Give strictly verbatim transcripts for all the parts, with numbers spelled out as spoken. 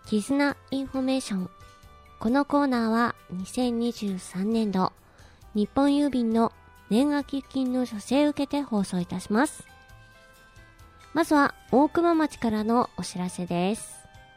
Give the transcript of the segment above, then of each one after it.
絆インフォメーション。このコーナーはにせんにじゅうさんねんど日本郵便の年賀寄付金の助成を受けて放送いたします。まずは大熊町からのお知らせです。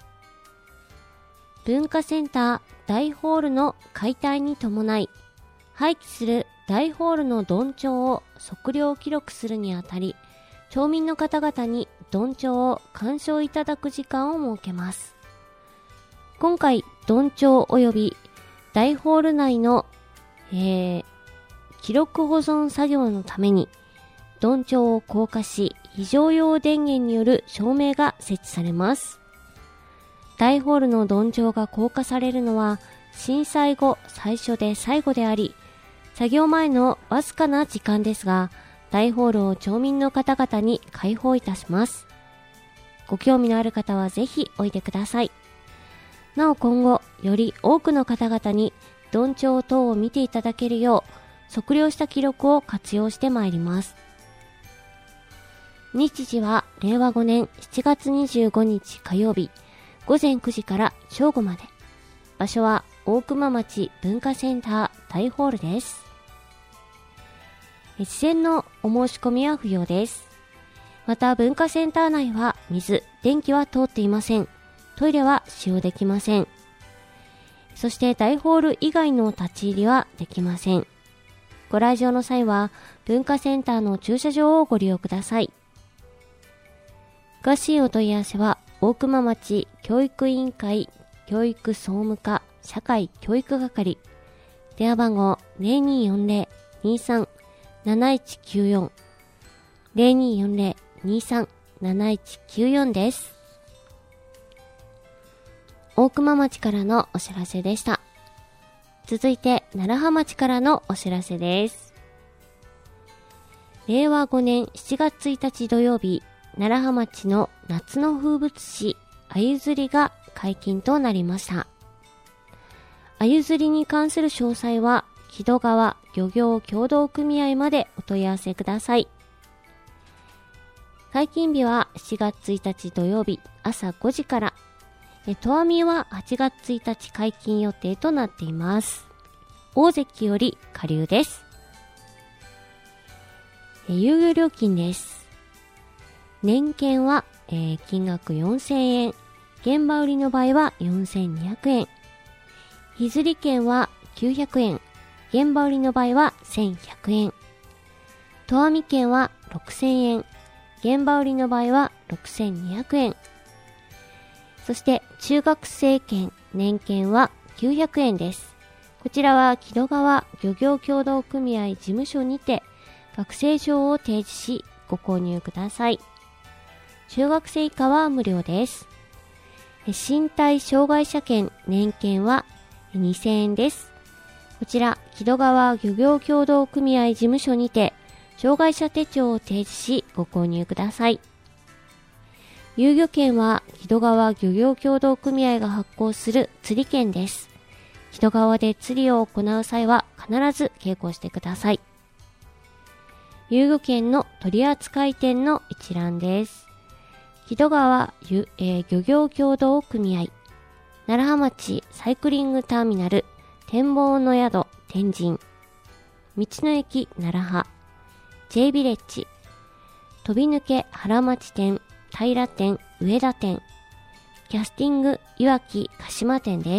文化センター大ホールの解体に伴い、廃棄する大ホールのどんちょうを測量記録するにあたり、町民の方々にどんちょうを鑑賞いただく時間を設けます。今回、どんちょう及び大ホール内の、えー、記録保存作業のために、どんちょうを硬化し、非常用電源による照明が設置されます。大ホールのどんちょうが硬化されるのは、震災後最初で最後であり、作業前のわずかな時間ですが、大ホールを町民の方々に開放いたします。ご興味のある方はぜひおいでください。なお今後、より多くの方々にどんちょう等を見ていただけるよう、測量した記録を活用してまいります。日時はれいわごねんしちがつにじゅうごにち火曜日、ごぜんくじから正午まで。場所は大熊町文化センター大ホールです。事前のお申し込みは不要です。また文化センター内は水、電気は通っていません。トイレは使用できません。そして大ホール以外の立ち入りはできません。ご来場の際は文化センターの駐車場をご利用ください。詳しいお問い合わせは大熊町教育委員会教育総務課社会教育係、電話番号 ゼロにーよんゼロ にーさん なないちきゅうよん ゼロにーよんゼロ にーさん なないちきゅうよん です。大熊町からのお知らせでした。続いて楢葉町からのお知らせです。れいわごねんしちがつついたち土曜日、楢葉町の夏の風物詩あゆ釣りが解禁となりました。あゆ釣りに関する詳細は木戸川漁業協同組合までお問い合わせください。解禁日はしちがつついたち土曜日朝ごじから、とあみははちがつついたち解禁予定となっています。大関より下流です。遊漁料金です。年券は、えー、金額よんせんえん、現場売りの場合はよんせんにひゃくえん、日釣り券はきゅうひゃくえん、現場売りの場合はせんひゃくえん、とあみ券はろくせんえん、現場売りの場合はろくせんにひゃくえん、そして中学生券、年券はきゅうひゃくえんです。こちらは木戸川漁業協同組合事務所にて学生証を提示しご購入ください。中学生以下は無料です。身体障害者券、年券はにせんえんです。こちら木戸川漁業協同組合事務所にて障害者手帳を提示しご購入ください。遊漁券は木戸川漁業協同組合が発行する釣り券です。木戸川で釣りを行う際は必ず携行してください。遊漁券の取扱店の一覧です。木戸川、えー、漁業協同組合、楢葉町サイクリングターミナル、展望の宿天神、道の駅楢葉、J ビレッジ、飛び抜け原町店、平店、上田店、キャスティングいわき鹿島店です。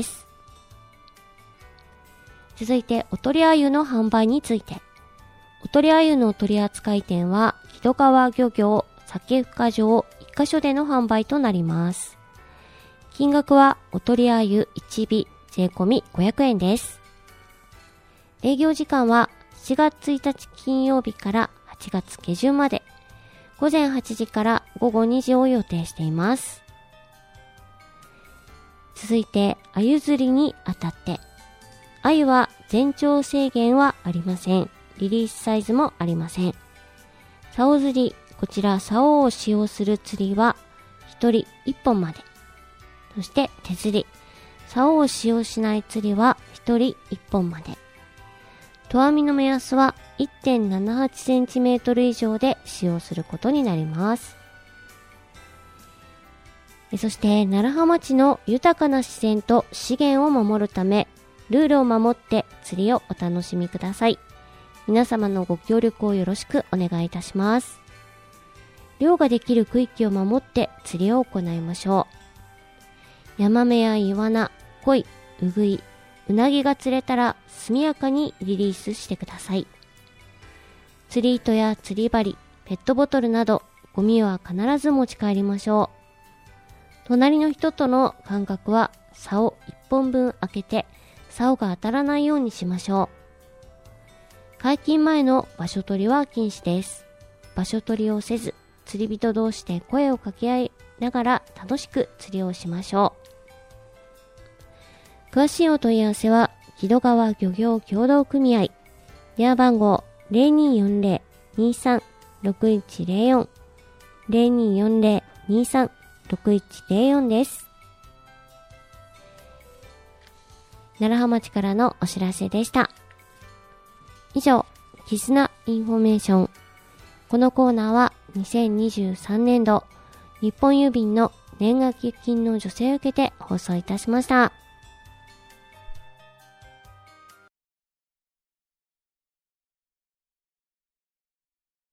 続いておとりあゆの販売について。おとりあゆの取扱店は木戸川漁業酒深場いっかしょでの販売となります。金額はおとりあゆいちび税込みごひゃくえんです。営業時間はしちがつついたち金曜日からはちがつげじゅんまで、ごぜんはちじからごごにじを予定しています。続いて、あゆ釣りにあたって。あゆは全長制限はありません。リリースサイズもありません。竿釣り、こちら竿を使用する釣りはひとりいっぽんまで。そして手釣り、竿を使用しない釣りはひとりいっぽんまで。とあみの目安は いってんななはちセンチメートル 以上で使用することになります。 そして楢葉町の豊かな自然と資源を守るため、ルールを守って釣りをお楽しみください。皆様のご協力をよろしくお願いいたします。漁ができる区域を守って釣りを行いましょう。ヤマメやイワナ、コイ、ウグイ、ウナギが釣れたら速やかにリリースしてください。釣り糸や釣り針、ペットボトルなどゴミは必ず持ち帰りましょう。隣の人との間隔は竿いっぽんぶん開けて竿が当たらないようにしましょう。解禁前の場所取りは禁止です。場所取りをせず、釣り人同士で声を掛け合いながら楽しく釣りをしましょう。詳しいお問い合わせは木戸川漁業協同組合、電話番号 ゼロにーよんゼロ にーさん ろくいちゼロよん ゼロにーよんゼロ にーさん ろくいちゼロよんです。楢葉町からのお知らせでした。以上、絆インフォメーション。このコーナーはにせんにじゅうさんねんど日本郵便の年賀寄付金の助成を受けて放送いたしました。